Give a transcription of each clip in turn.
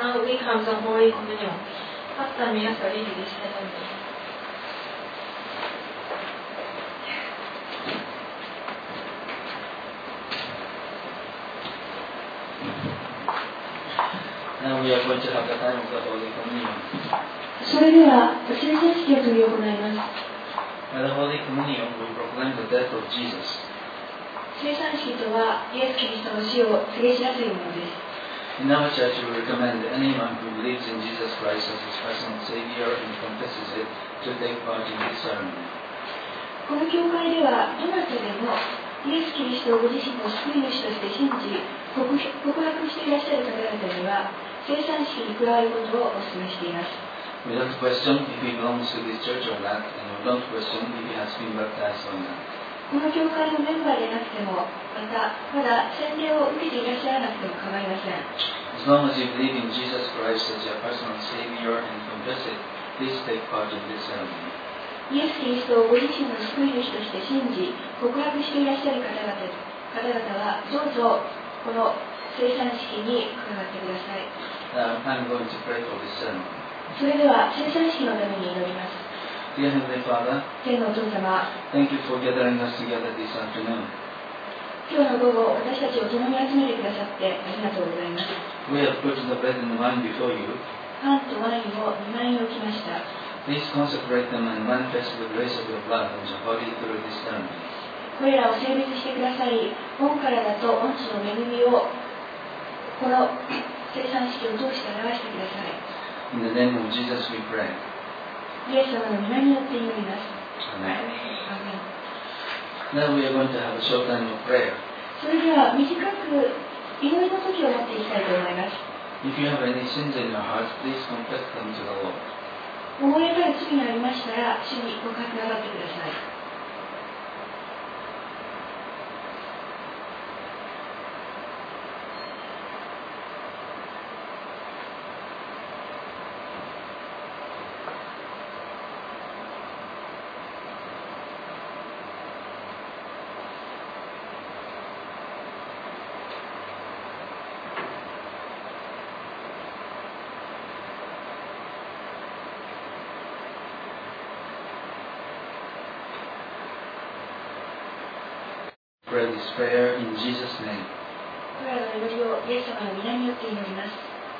Now we come to Holy Communion. パスタ皆さんレディーしてたんです。 Now we are going to have the time of the Holy Communion. それでは聖餐式を執り行います。 By the Holy Communion, we proclaim the death of Jesus. 聖餐式とはイエス・キリストの死を告げ知らせるものです。 In our church, we recommend anyone who believes in Jesus Christ as his personal Savior and confesses it to take part in this ceremony. この教会ではどなたでもイエス・キリストをご自身の救い主として信じ告白していらっしゃる方々には聖餐式に加わることをお勧めしています。 We don't question if he belongs to this church or not, and we don't question if he has been baptized or not. この教会のメンバーでなくても、まだ洗礼を受けていらっしゃらなくても構いません。 As long as you believe in Jesus Christ as your personal Savior and confess it, please take part in this ceremony. イエス・キリストをご自身の救い主として信じ告白していらっしゃる方々はどうぞこの聖餐式に加わってください。 I'm going to pray for this ceremony. それでは聖餐式のために祈ります。 Dear Heavenly Father, 天のお父様、 thank you for gathering us together this afternoon. 今日の午後、私たちを共に集めてくださってありがとうございます。 We have put the bread and wine before you. パンとワインを御前に置きました。 Please consecrate them and manifest the grace of your blood and your body through this ceremony. これらを聖別してくださり、御体と御血の恵みをこの聖餐式を通して表してください。 In the name of Jesus we pray. イエス様の皆によって祈ります。 Amen. アーメン。 Now we are going to have a short time of prayer. それでは短く祈りの時を持っていきたいと思います。 If you have any sins in your heart, please confess them to the Lord. 思い当たる罪がありましたら、主に告白なさってください。 Pray this prayer in Jesus' name. これらの祈りをイエス様の皆によって祈ります。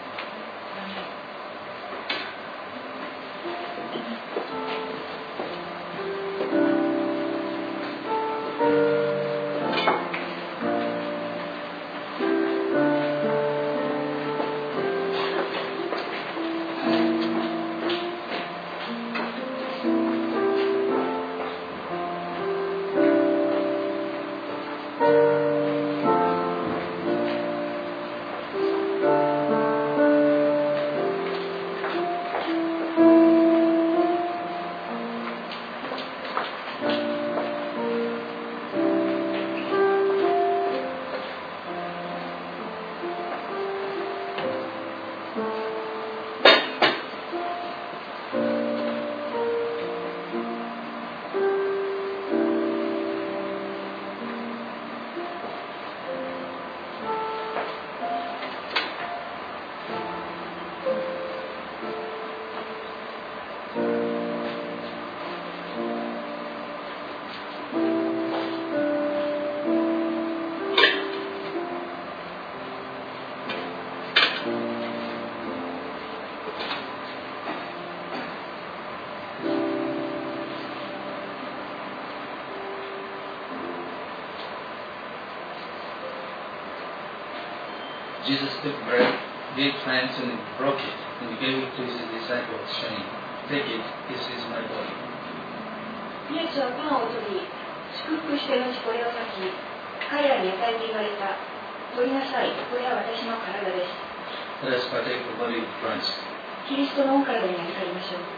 Jesus took bread, gave thanks, and broke it, and gave it to his disciples, saying, "Take it, this is my body." イエスはパンを取り、祝福して後これを裂き、彼らに与えて言われた。取りなさい、これは私の体です。 Let us partake the body of Christ. キリストの御体に預かりましょう。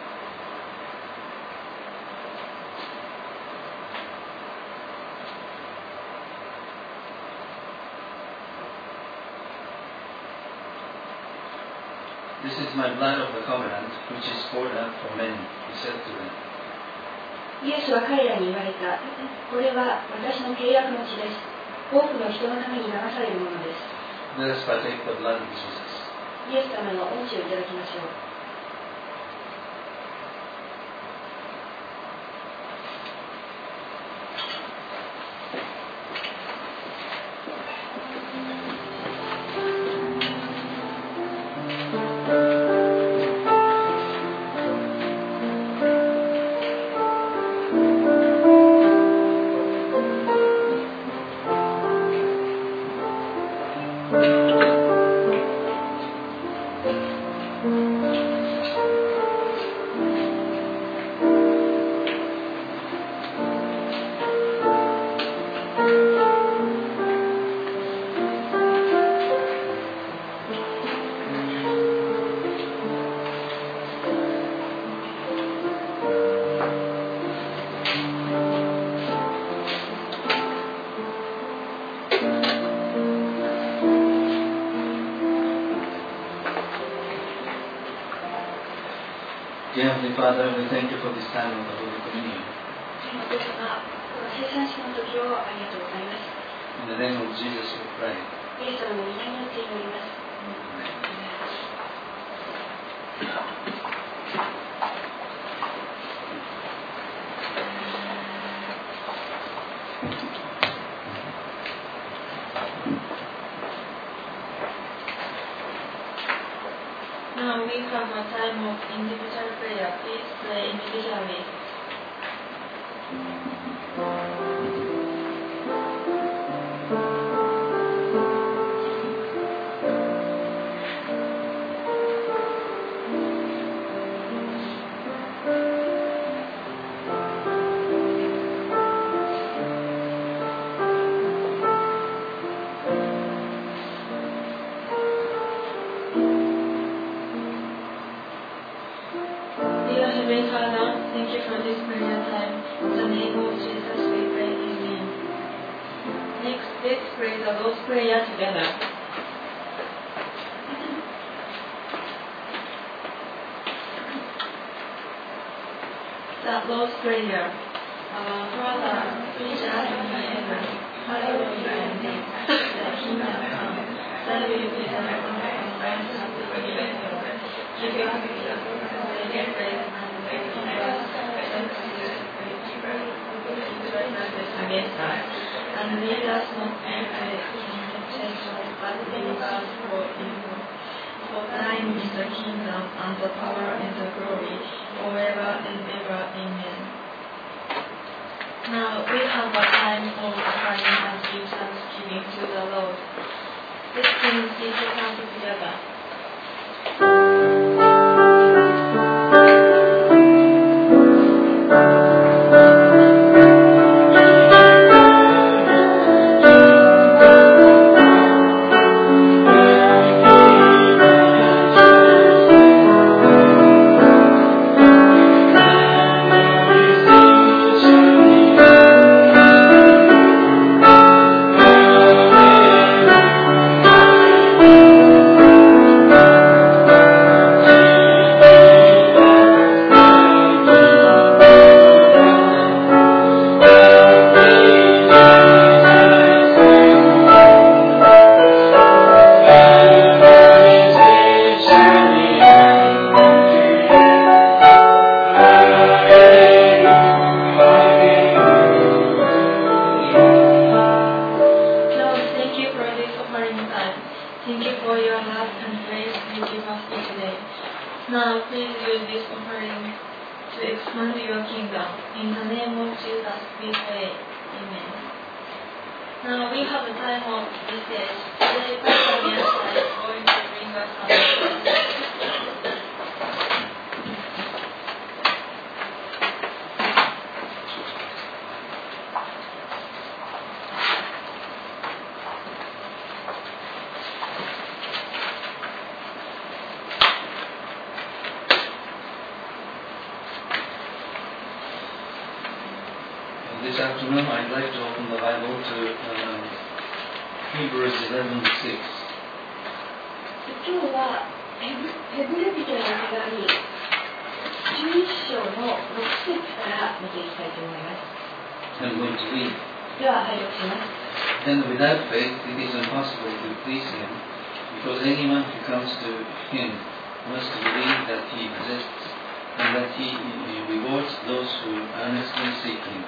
This is my blood of the covenant, which is poured out for many, he said to them. イエスは彼らに言われた。これは私の契約の血です。多くの人のために流されるものです。 Let us partake the blood of Jesus. イエス様の恩賜をいただきましょう。 Dear Heavenly Father, we thank you for this time of the Holy Communion. お父様、この聖餐式の時をありがとうございます。 In the name of Jesus we pray. イエス様の皆によって祈ります。 Now we have a time of individual prayer. Please pray individually. Dear Heavenly Father, thank you for this prayer time. In the name of Jesus we pray. Amen. Next, let's pray the Lord's Prayer together. The Lord's Prayer. Our Father, which art in heaven, hallowed be thy name. Thy kingdom come. Thy will be done on earth as it is in heaven. Give us this day our daily bread, and forgive us our trespasses, against us, and lead us not into temptation, but deliver us from evil. For thine is the kingdom, and the power, and the glory, forever and ever. Amen. Now we have a time of offering and give thanksgiving to the Lord. Let's sing this song together. Thank you for your love and grace you give us each day. Now please use this offering to expand your kingdom. In the name of Jesus we pray. Amen. Now we have a time of message. Today Pastor Miyashita is going to bring us some message. This afternoon I'd like to open the Bible to Hebrews 11:6. 今日はヘブル人への手紙11章の6節から見ていきたいと思います。 I'm going to read. では拝読します。 Then without faith it is impossible to please him, because anyone who comes to him must believe that he exists and that he rewards those who earnestly seek him.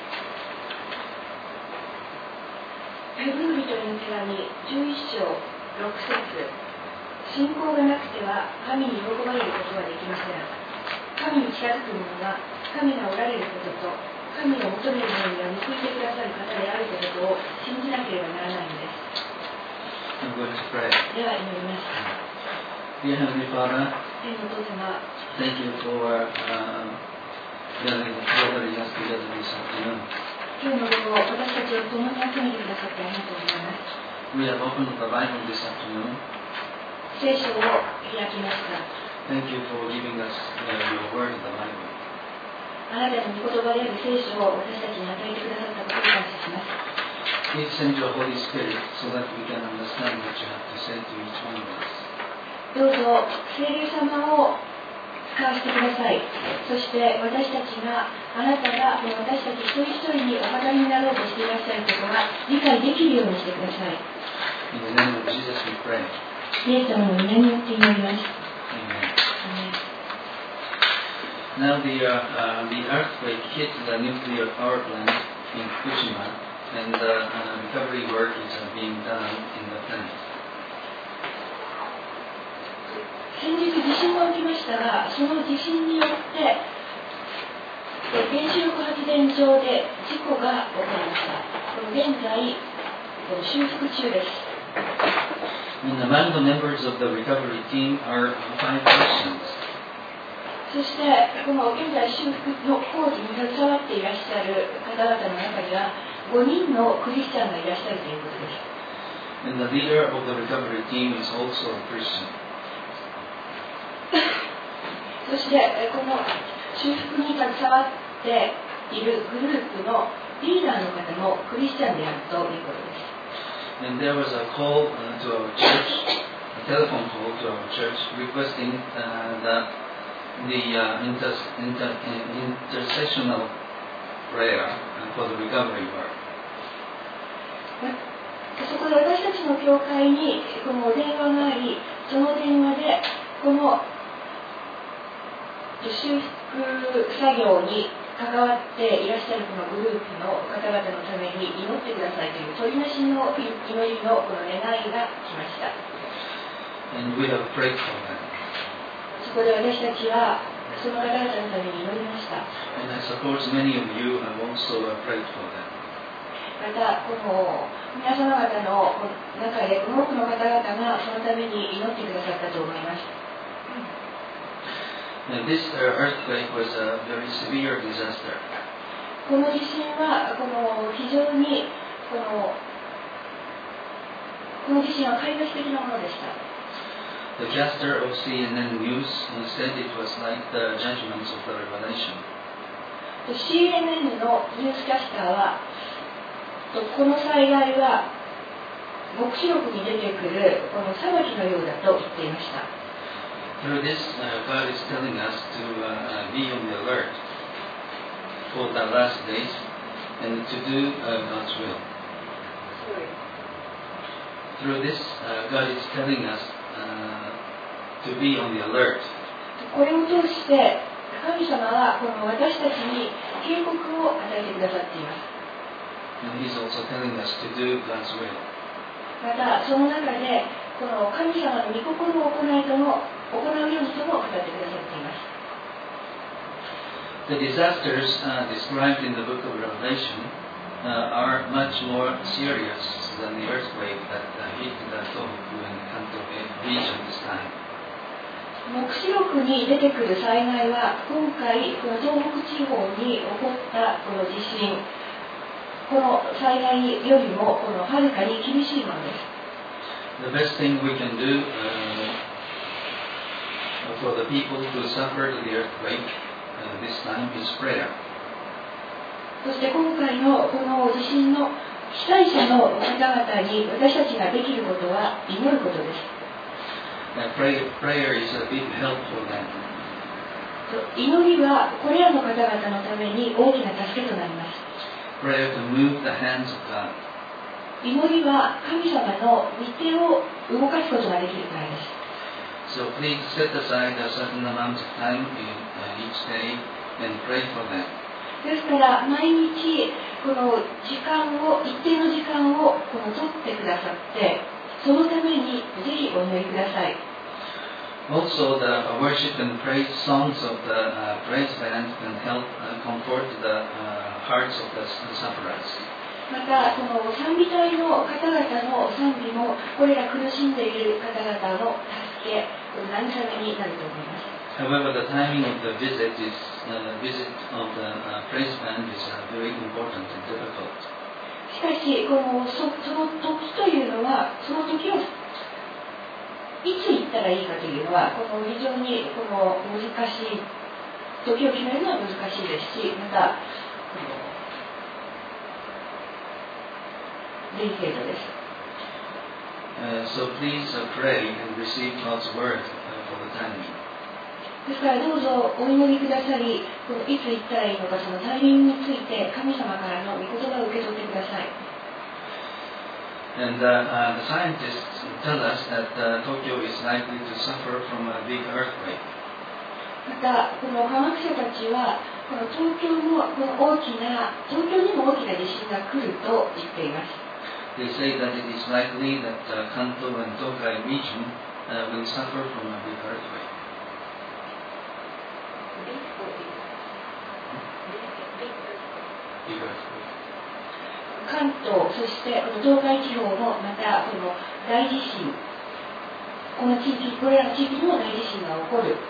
ヘブル人への手紙11章6節。信仰がなくては神に喜ばれることはできません。神に近づく者は神がおられることと神を求める者には報いてくださる方であることを信じなければならないのです。 I'm going to pray. では祈ります。 Dear Heavenly Father, 天のお父様、 thank you for gathering us together this afternoon. 今日の午後、私たちを共に集めてくださってありがとうございます。 We have opened the Bible this afternoon. 聖書を開きました。 Thank you for giving us your word, the Bible. あなたの御言葉である聖書を私たちに与えてくださったことを感謝します。 Please send your Holy Spirit so that we can understand what you have to say to each one of us. どうぞ聖霊様を使わせてください。そして私たちがあなたが私たち一人一人にお語りになろうとしていらっしゃることが理解できるようにしてください。 In the name of Jesus we pray. イエス様の皆によって祈ります。 Now the earthquake hit the nuclear power plant in Fukushima and the recovery work is being done in the plant. 先日地震が起きましたが、その地震によって原子力発電所で事故が起こりました。現在修復中です。 And among the members of the recovery team are 5 Christians. そしてこの現在修復の工事に携わっていらっしゃる方々の中には5人のクリスチャンがいらっしゃるということです。 And the leader of the recovery team is also a Christian. そしてこの修復に携わっているグループのリーダーの方もクリスチャンであるということです。 And there was a call to our church, a telephone call to our church requesting the intersectional prayer for the recovery work. そこで私たちの教会にこの電話があり、その電話でこの修復作業に関わっていらっしゃるこのグループの方々のために祈ってくださいという取りなしの祈りのこの願いが来ました。 And we have prayed for them. そこで私たちはその方々のために祈りました。 And I suppose many of you have also prayed for them. またこの皆様方の中で多くの方々がそのために祈ってくださったと思います。 And this earthquake was a very severe disaster. この地震は非常にこの地震は壊滅的なものでした。 The caster of CNN News said it was like the judgments of the Revelation. CNN のニュースキャスターはこの災害は黙示録に出てくるこの裁きのようだと言っていました。 Through this, God is telling us to be on the alert for the last days and to do God's will. Through this, God is telling us to be on the alert. これを通して神様はこの私たちに警告を与えてくださっています。 And He's also telling us to do God's will. またその中でこの神様の御心を行うようにとも語ってくださっています。 The disasters described in the book of Revelation are much more serious than the earthquake that hit the Tohoku and Kanto region this time. 黙示録に出てくる災害は今回この東北地方に起こったこの地震、この災害よりもこのはるかに厳しいものです。 The best thing we can do for the people who suffered the earthquake this time is prayer. そして今回のこの地震の被災者の方々に私たちができることは祈ることです。 Prayer is a big help for them. 祈りはこれらの方々のために大きな助けとなります。 Prayer to move the hands of God. 祈りは神様の御手を動かすことができるからです。 So please set aside a certain amount of time each day and pray for them. ですから毎日この時間を一定の時間を取ってくださって、そのためにぜひお祈りください。 Also, the worship and praise songs of the praise band can help comfort the hearts of the sufferers. また、この賛美隊の方々の賛美も、これら苦しんでいる方々の助け、慰めになると思います。 However, the timing of the visit of the praise band is very important and difficult. しかし、その時というのは、その時をいつ行ったらいいかというのは、非常に難しい、時を決めるのは難しいですし、また、デリケートです。 So please pray and receive God's word for the timing. ですからどうぞお祈りくださり、いつ行ったらいいのか、そのタイミングについて神様からの御言葉を受け取ってください。 And the scientists tell us that Tokyo is likely to suffer from a big earthquake. また、この科学者たちは、東京にも大きな地震が来ると言っています。 They say that it is likely that Kanto and Tokai region will suffer from a big earthquake. 関東、そして東海地方もまた大地震、これらの地域にも大地震が起こる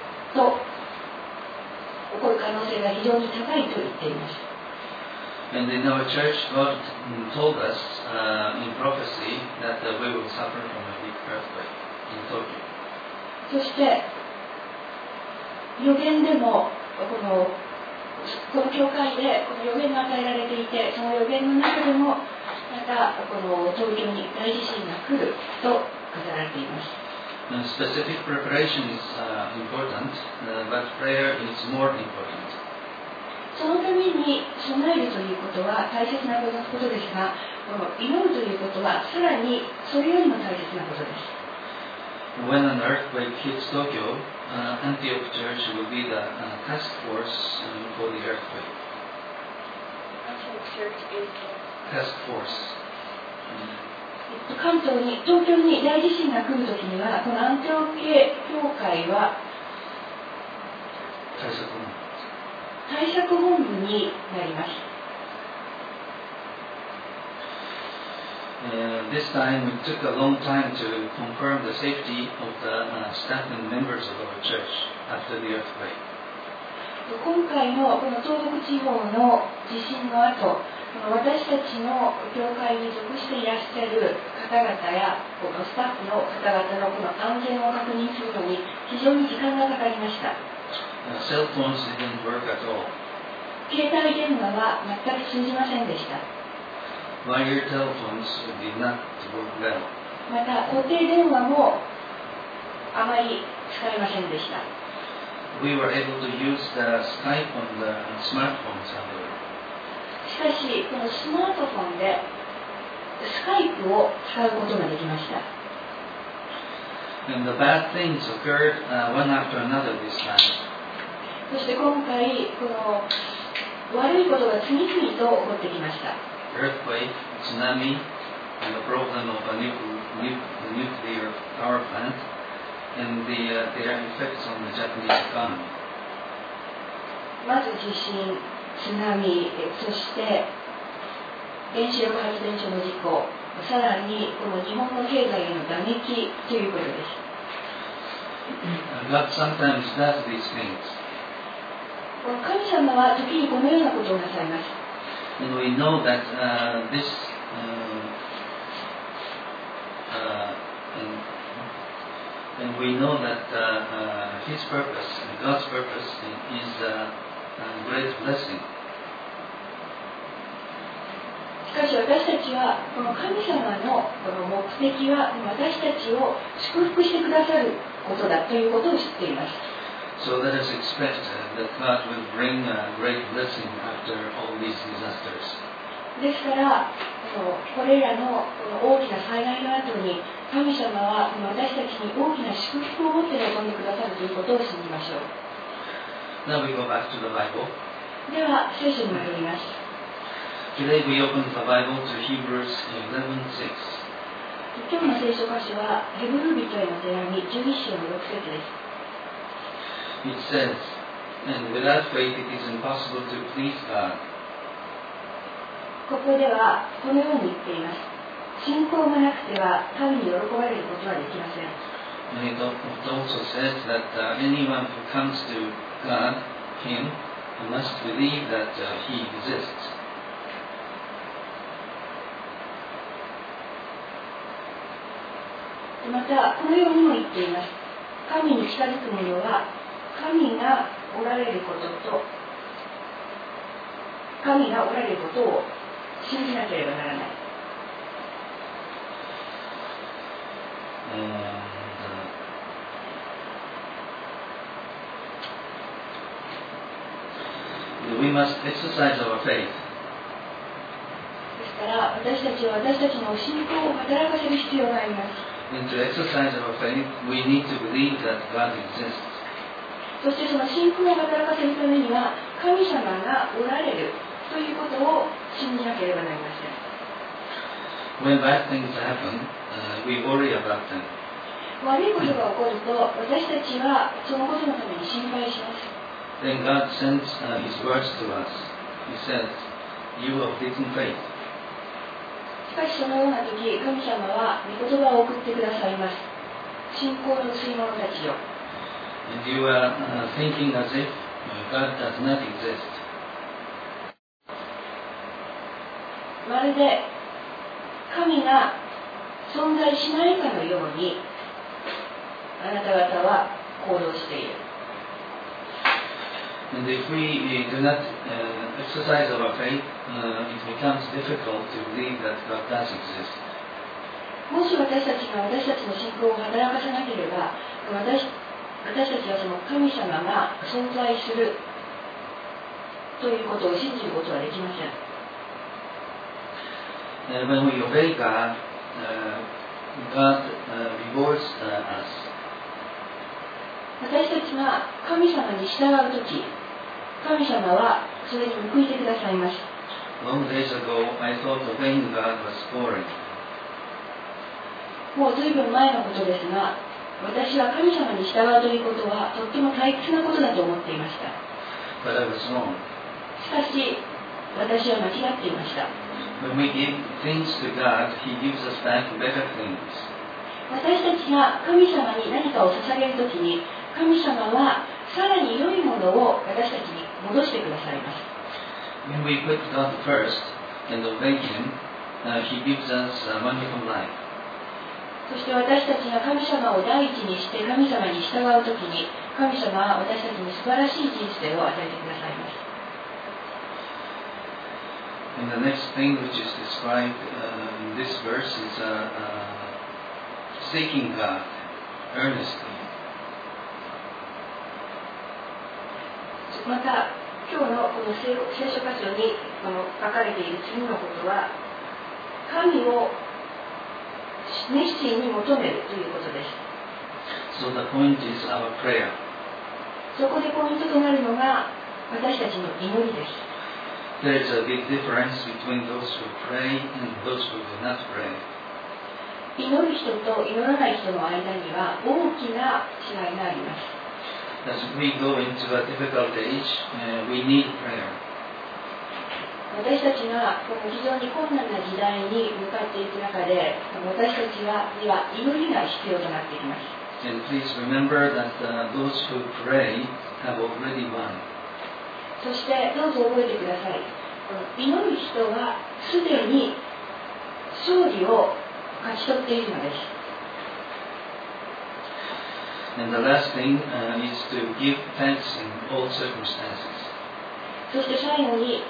可能性が非常に高いと言っています。 And in our church, God told us in prophecy that we will suffer from a big earthquake in Tokyo. そして預言でもこの教会で預言が与えられていて、その預言の中でもまた東京に大地震が来ると語られています。 Specific preparation is important, but prayer is more important. そのために備えるということは大切なことですが、祈るということはさらにそれよりも大切なことです。 When an earthquake hits Tokyo, Antioch Church will be the task force for the earthquake. Antioch Church is task force. 東京に大地震が来るときには、このアンテオ系教会は対策本部になります。 This time we took a long time to confirm the safety of the staff and members of our church after the earthquake. 今回のこの東北地方の地震の後、私たちの教会に属していらっしゃる方々やこのスタッフの方々のこの安全を確認するのに非常に時間がかかりました。 Cell phones didn't work at all. 携帯電話は全く通じませんでした。 Wire telephones did not work well. また固定電話もあまり使えませんでした。 We were able to use the Skype on the smartphones, however. しかし、このスマートフォンでスカイプを使うことができました。 And the bad things occurred one after another this time. そして今回、この悪いことが次々と起こってきました。 Earthquake, tsunami, and the problem of a nuclear power plant, and their effects on the Japanese economy. まず地震、津波、そして原子力発電所の事故、さらにこの日本の経済への打撃ということです。 God sometimes does these things. 神様は時にこのようなことをなさいます。 And we know that and we know that His purpose, God's purpose, is a great blessing. しかし私たちはこの神様のこの目的は私たちを祝福してくださることだということを知っています。 So let us expect that God will bring a great blessing after all these disasters. ですからこれらの大きな災害の後に神様は私たちに大きな祝福を持って臨んでくださるということを信じましょう。 Now we go back to the Bible. では聖書に戻ります。 Today we open the Bible to Hebrews 11:6. 今日の聖書箇所はヘブル人への手紙11章の6節です。 It says, "And without faith it is impossible to please God." ここではこのように言っています。信仰がなくては神に喜ばれることはできません。 And it also says that anyone who comes to God, Him, must believe that He exists. またこのようにも言っています。神に近づく者は神がおられることと神がおられることを信じなければならない。 We must exercise our faith. ですから私たちは私たちの信仰を働かせる必要があります。 And to exercise our faith, we need to believe that God exists. そしてその信仰を働かせるためには神様がおられるということを信じなければなりません。 When bad things happen, we worry about them. 悪いことが起こると私たちはそのことのために心配します。 Then God sends His words to us. He says, "You of little faith." しかしそのような時、神様は御言葉を送ってくださいます。信仰の薄い者たちよ。 And you are thinking as if God does not exist. まるで神が存在しないかのようにあなた方は行動している。 And if we do not exercise our faith, it becomes difficult to believe that God does exist. もし私たちが私たちの信仰を働かせなければ、私たちはその神様が存在するということを信じることはできません。 When we obey God, God rewards us. 私たちが神様に従うとき、神様はそれに報いてくださいます。 Long days ago, I thought obeying God was boring. もうずいぶん前のことですが、私は神様に従うということはとっても退屈なことだと思っていました。 But I was wrong. しかし、私は間違っていました。 When we give things to God, He gives us back better things. 私たちが神様に何かを捧げるときに、神様はさらに良いものを私たちに戻してくださいます。 When we put God first and obey Him, He gives us a wonderful life. そして私たちが神様を第一にして神様に従うときに、神様は私たちに素晴らしい人生を与えてくださいます。 And the next thing which is described in this verse is seeking God earnestly. また、今日のこの聖書箇所に書かれている次のことは、神を熱心に求めるということです。 So the point is our prayer. そこでポイントとなるのが私たちの祈りです。 There is a big difference between those who pray and those who do not pray. 祈る人と祈らない人の間には大きな違いがあります。 As we go into a difficult age, we need prayer. 私たちがこの非常に困難な時代に向かっていく中で、私たちには祈りが必要となってきます。 And please remember that those who pray have already won. そしてどうぞ覚えてください。祈る人はすでに勝利を勝ち取っているのです。 And the last thing is to give thanks in all circumstances. そして最後に、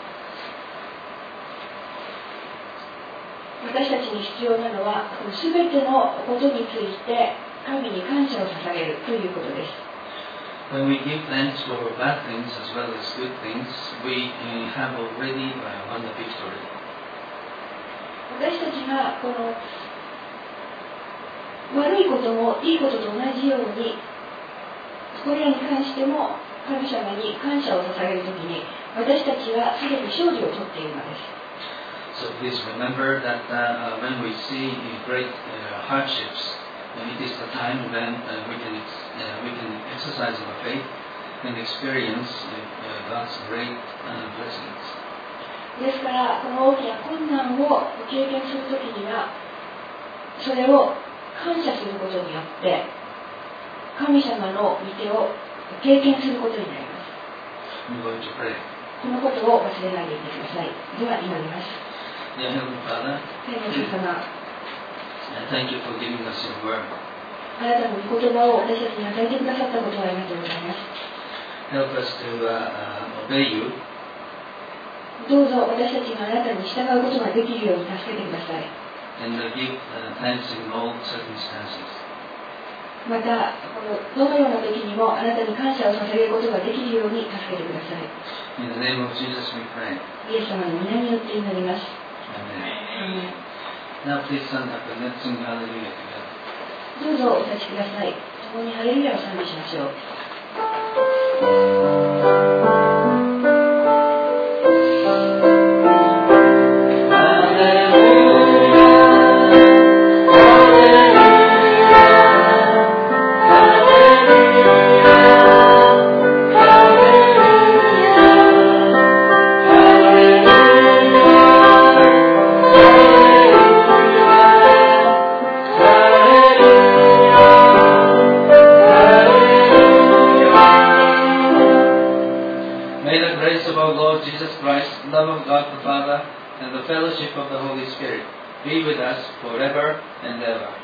私たちに必要なのは、すべてのことについて神に感謝を捧げるということです。 when we give thanks for bad things as well as good things, we have already won the victory. 私たちがこの悪いこともいいことと同じように、これらに関しても神様に感謝を捧げるときに、私たちはすでに勝利を取っているのです。 So please remember that when we see great hardships, it is the time when we can exercise our faith and experience God's great blessings. ですから、この大きな困難を経験するときには、それを感謝することによって、神様の御手を経験することになります。 I'm going to pray. このことを忘れないでいてください。では祈ります。 Dear Heavenly Father, 天の神様、 thank you for giving us your word. あなたの御言葉を私たちに与えてくださったことをありがとうございます。 Help us to obey you. どうぞ私たちがあなたに従うことができるように助けてください。 And give thanks in all circumstances. また、どのような時にもあなたに感謝を捧げることができるように助けてください。 In the name of Jesus we pray. イエス様の皆によって祈ります。 Amen. Now please stand up and let's sing Hallelujah together. どうぞお立ちください。共にハレルヤを賛美しましょう。 Love of God the Father and the fellowship of the Holy Spirit be with us forever and ever.